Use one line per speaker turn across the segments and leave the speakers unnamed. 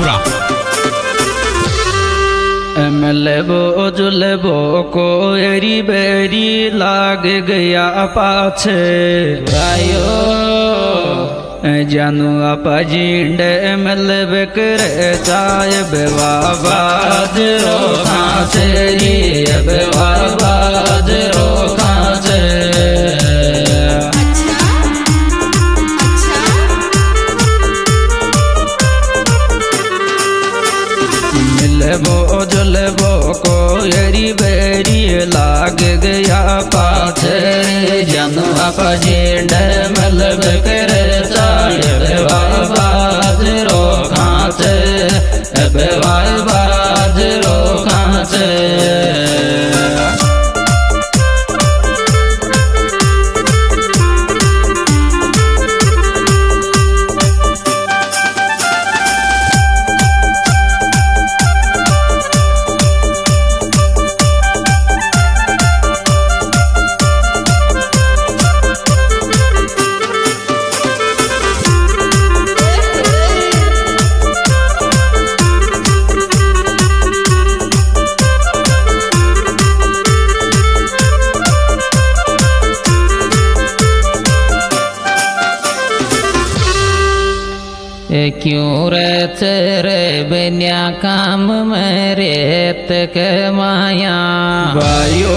मथुरा।
लेबो जुलेबो को एरी बेरी लाग गया पाछे भाइयो जानू आपा जिंडे मलब करे चाय बेवाबाज रो खासे ये बेवाबाज रो खासे मिलबो जुलबो को एरी बेरी लाग गया पाछे जानू आपा जिंडे मलब करे चाय बेवाबाज रो खासे बेवाबाज रो खासे। क्यों रहते रे बिना काम में रेत के माया भाइयो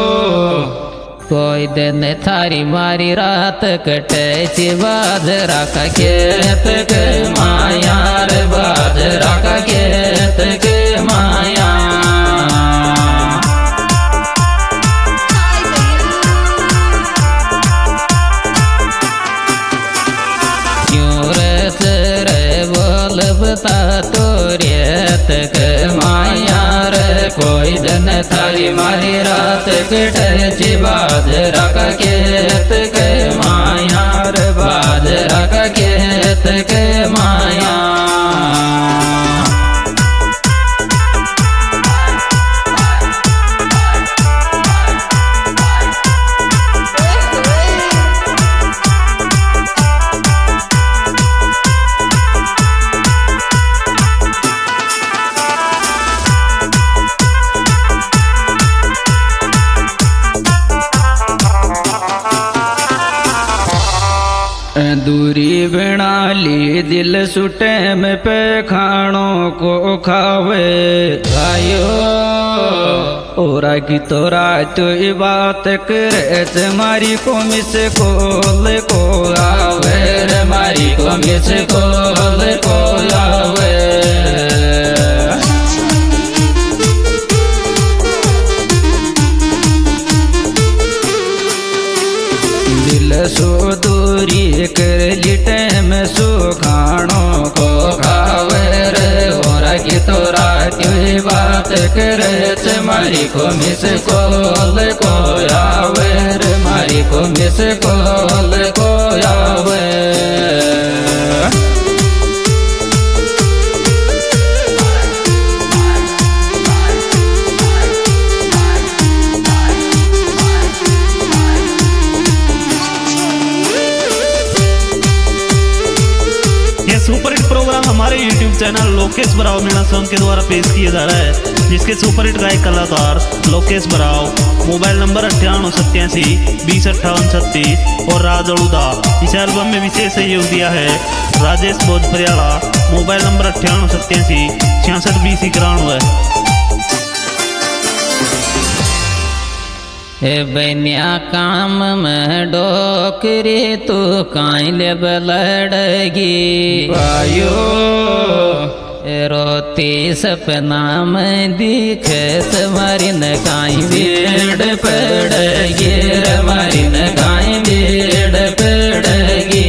कोई दिन थारी मारी रात कटे ची बाजरा का खेत के माया रे बाजरा का खेत के माया तो रेत के माया रे कोई दिन थारी मारी रात कटे बाजरा का खेत के माया रे बाजरा का खेत के माया। दूरी बिना ली दिल सुटे में पे खानों को खावे भाइयो ओरा की तोरा तो ये बात करे मारी को मिस कोल को आवे रे मारी को मिस कोल को आवे सो दूरी कर लिटे में सो खानों को खावे रे होरा की तोरा की बात करे मारी को मिस कोल को आवे रे मारी को मिस कोल को आवे।
सुपर हिट प्रोग्राम हमारे YouTube channel Lokesh Barav Meena song के द्वारा पेश किया जा रहा है, जिसके सुपर हिट गायक कलाकार लोकेश बराव, मोबाइल नंबर 9887205836 और राज अड़ूदा। इस एल्बम में विशेष सहयोग दिया है राजेश भोजपुरियाला, मोबाइल नंबर 9887662091।
बनिया काम में डोकरी तू काई ले बलड़गी भाइयो रोती सपना में दिखे तुम्हारी न काई भीड़ पड़गी हमारी न काई भीड़ पड़गी।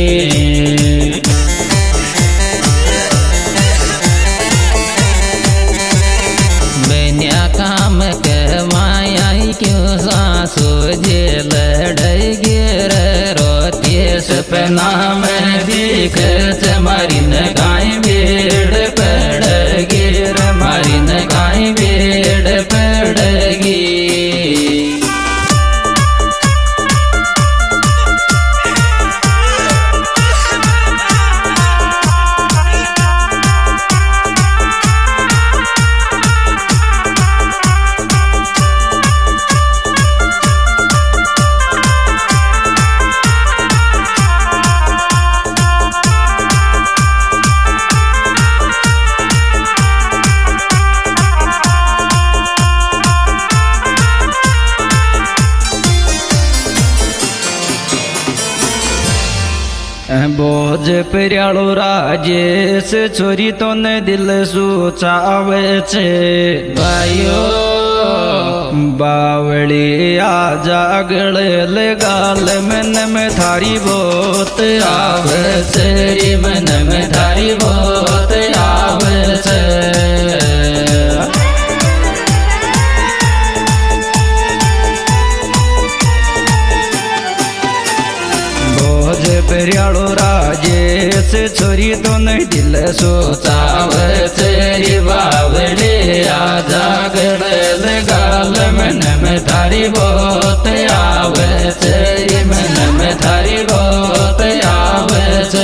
बनिया काम के माया क्यों सासू जे लड़गी रोती सपना में दिखे तुम्हारी न काई भीड़ पड़गी हमारी न काई भीड़ पड़गी। बोझ पर्यालो राजेश छोरी तो ने दिल सूचावे छे भाइयो बावड़ी आजा गले लगाल मन में थारी बहुत आवे छे मन में थारी बहुत आवे छे पर्यालो राजेश छोरी तो नहीं दिल सोचावे तेरी बावड़े आजा गले गाल मन में थारी बहुत आवे तेरी मन में थारी बहुत आवे छे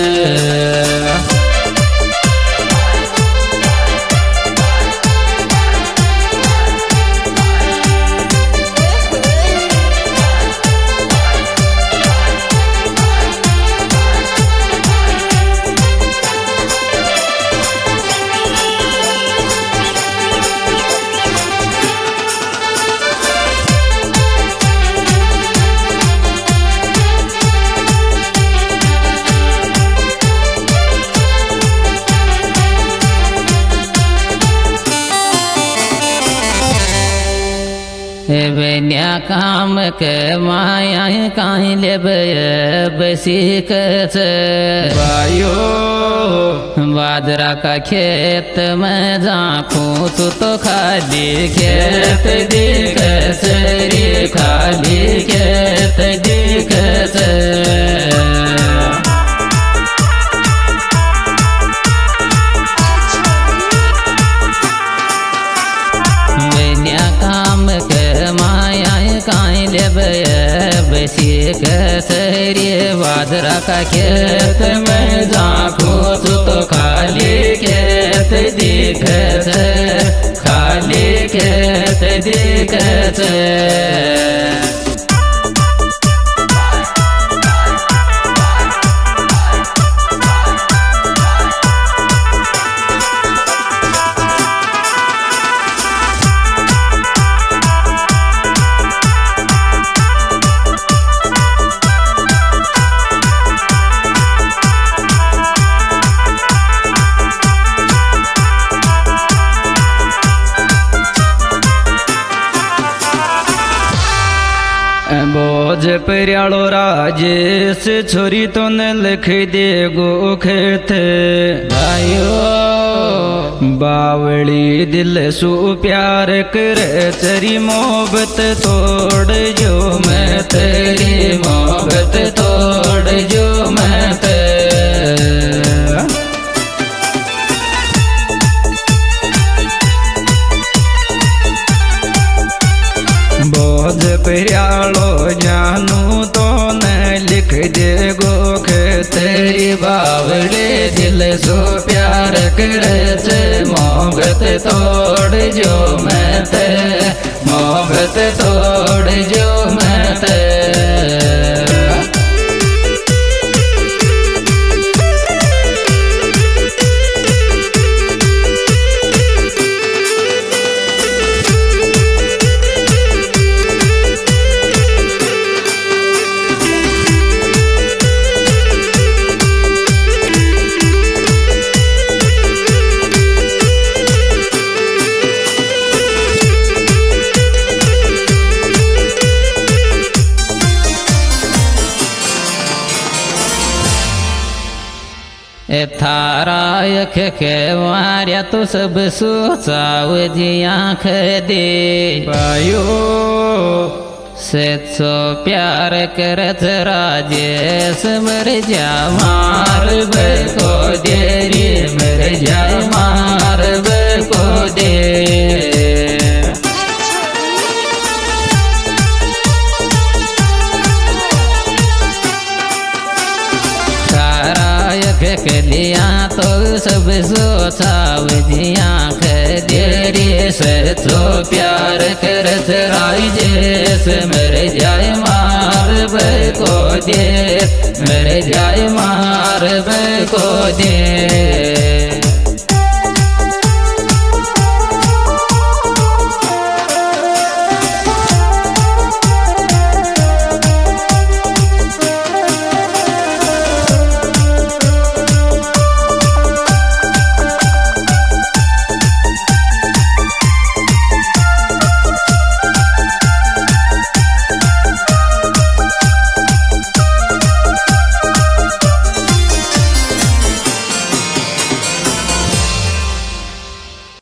बेन्या काम के माया कहीं ले बसीक भाइयो बाजरा का खेत में झाँकूं तो खाली खेत दिख रे खाली खेत दिख बसीक रे बाजरा का खेत में झाँकूं तो खाली खेत दिख खाली खेत दिख बोझ पर्यालो राजेश छोरी तो ने लिख दे गो खेत भाइयो बावड़ी दिल सु प्यार करे तेरी मोहब्बत तोड़ जो मैं तेरी मोहब्बत तोड़ जो मैं बोझ पर्यालो जानू तो न लिख दे गो तेरी बावड़े दिल सो प्यार करे छे मोहब्बत तोड़ जो मैं मोहब्बत तोड़ जो मैं थारा यख के मारिया तो सब सोचाव जी आँख दे भाइयो से सो प्यार करत राजेश मर जा मार को दे रे मर जा मार को दे के लिया तो सब सोचाव दिया देरी से तो प्यार करत राजेश मर जाए मार को दे मर जाए मार को दे